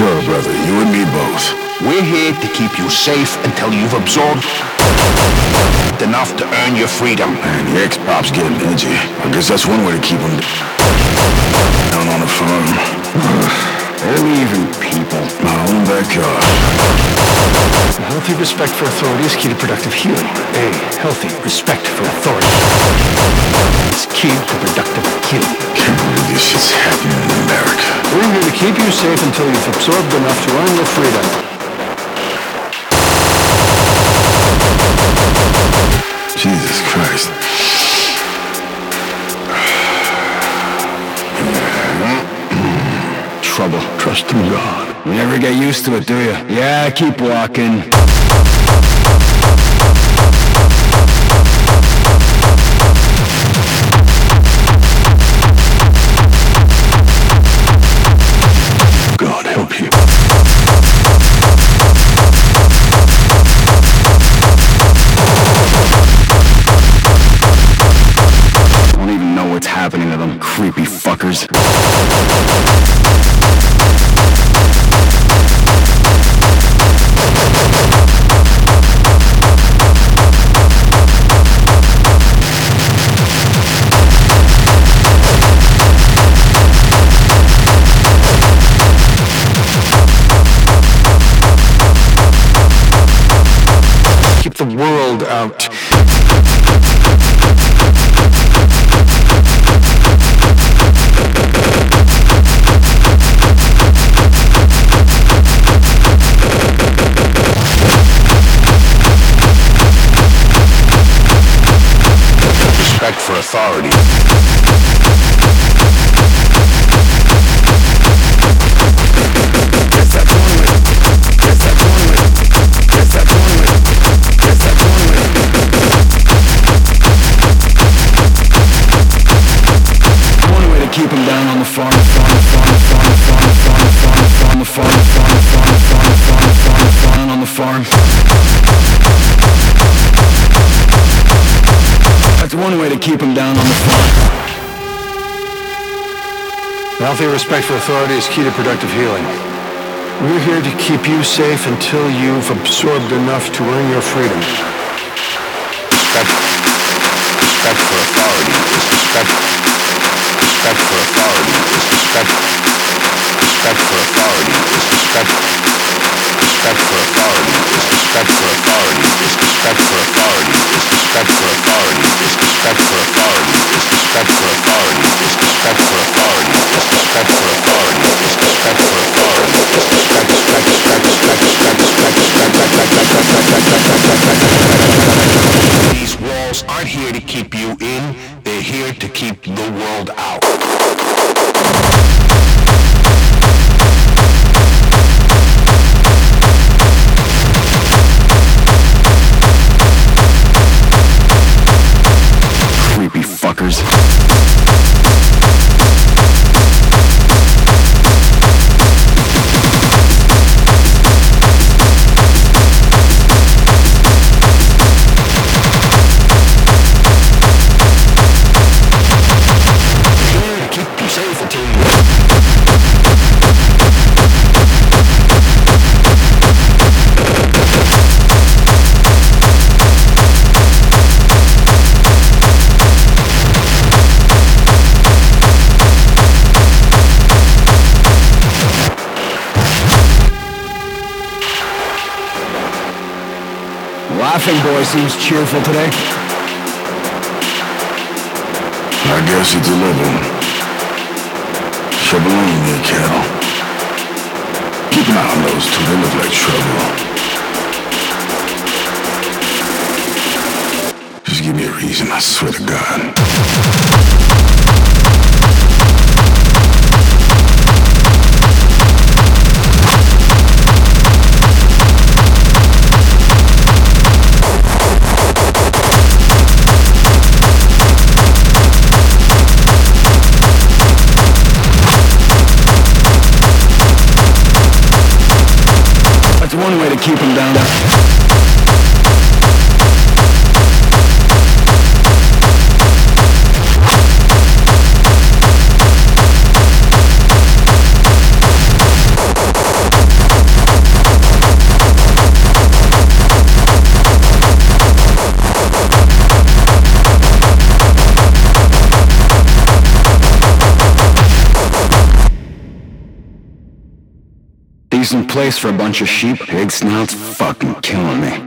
Sure, brother, you and me both. We're here to keep you safe until you've absorbed enough to earn your freedom. Man, the ex-pop's getting edgy. I guess that's one way to keep him down on the farm. Barely even people. My own backyard. A healthy respect for authority is key to productive healing. A healthy respect for authority is key to productive healing. Can't believe this shit's happening in America. We're here to keep you safe until you've absorbed enough to earn your freedom. Jesus Christ. Trouble. Trust in God. You never get used to it, do you? Yeah, keep walking. God help you. Don't even know what's happening to them, creepy fuckers. Keep the world out. Respect for authority. Keep him down on the farm, on the farm. That's one way to keep him down on the farm. Healthy respect for authority is key to productive healing. We're here to keep you safe until you've absorbed enough to earn your freedom. Respect for authority is respect. Respect for authority is respect. Respect for authority is respect. Respect for authority is respect for authority is respect for authority is respect for authority is respect for authority is respect for authority is respect for authority is respect for authority is respect for authority is respect. These walls aren't here to keep you in, they're here to keep the world out. Creepy fuckers. Laughing boy seems cheerful today. I guess it's a living. Shabaloo, me cattle. Keep an eye on those two, they look like trouble. Just give me a reason, I swear to God. That's one way to keep him down. decent place for a bunch of sheep. Pig snouts fucking killing me.